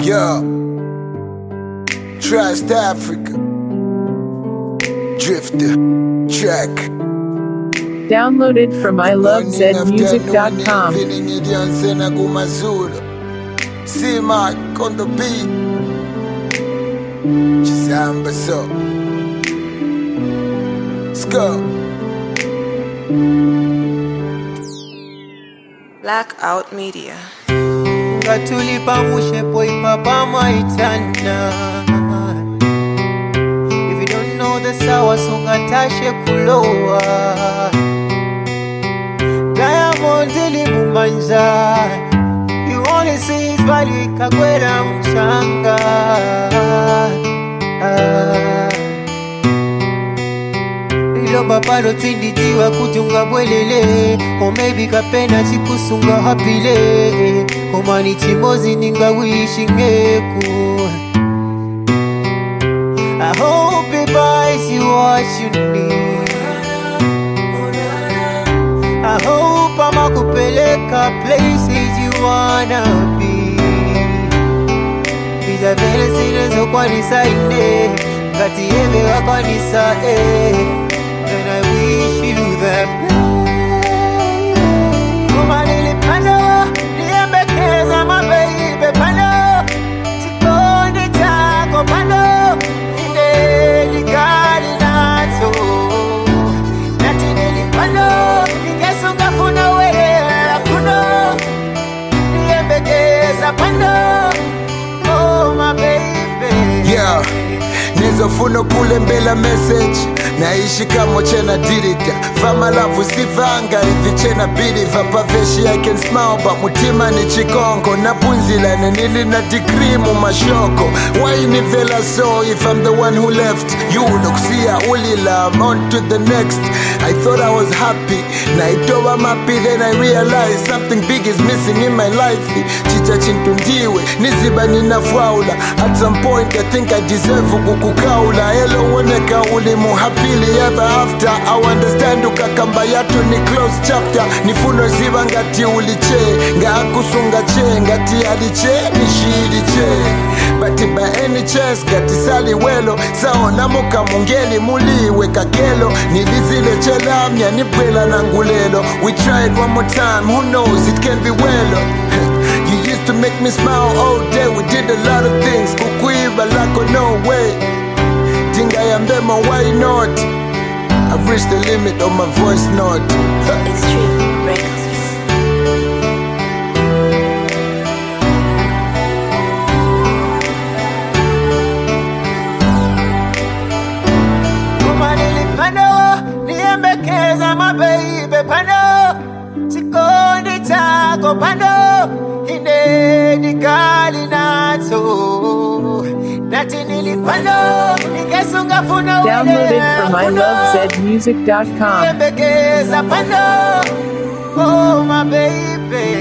Yo, Trust Africa, Drifter, track. Downloaded from ilovezmusic.com. C-Mark on the beat. Chizamba so. Let's go. Blackout Media. Ngatulipa mushepo ipapa maitana. If you don't know the sawa sungatashe kulowa. Diamond limumanja. You only see his value ikagwera mchanga. Lomba palo tinditiwa kutunga bwelele. Or maybe kapena chikusunga hapile. Komani chimozi ninga wishing eku. I hope he buys you what you need. I hope I'ma kupeleka places you wanna be. Bija vele sinezo kwa nisaine. Ngati eve wako nisae. And I wish you the best. Kuma nilipanda, niembekeza my baby panda. Chikondi chako panda. Inde ligali nacho. Nati nilipanda, nikesunga funa wele akuno. Niembekeza panda. Oh my baby. Yeah. Nizofuna kule mbela message. Naishi kama chena dirita. Vama lavu sivanga hivi chena bidi. Vapa veshi I can smile but mutima ni chikongo. Napunzila nenili na degree mu mashoko. Why ni vela so if I'm the one who left? You nuksia ulila I'm on to the next. I thought I was happy. Naitoba mapi then I realized something big is missing in my life. Chicha chintundiwe niziba ninafaula. At some point I think I deserve kukukaula. Hello woneka ulimu happily ever after. I understand ukakamba yato ni close chapter. Nifuno ziba ngati uliche. Nga akusunga che ngati aliche nishiri che. But by any chance ngati sali welo. Saona muka mungeli muliwe kakelo. Nilizile chelamnya nipwela nangulelo. We tried one more time, who knows it can be well. You used to make me smile all day. We did a lot of things. Kukuiba lako no way. Tinga ya mbema why not? I've reached the limit of my voice note. Extreme Records. Kuma nilipanda, niembekeza my baby panda. Chikondi chako panda. Inde nikali nacho. Nati nilipanda, nikesunga funa wele. Downloaded from ilovezmusic.com. Niembekeza panda. Oh my baby.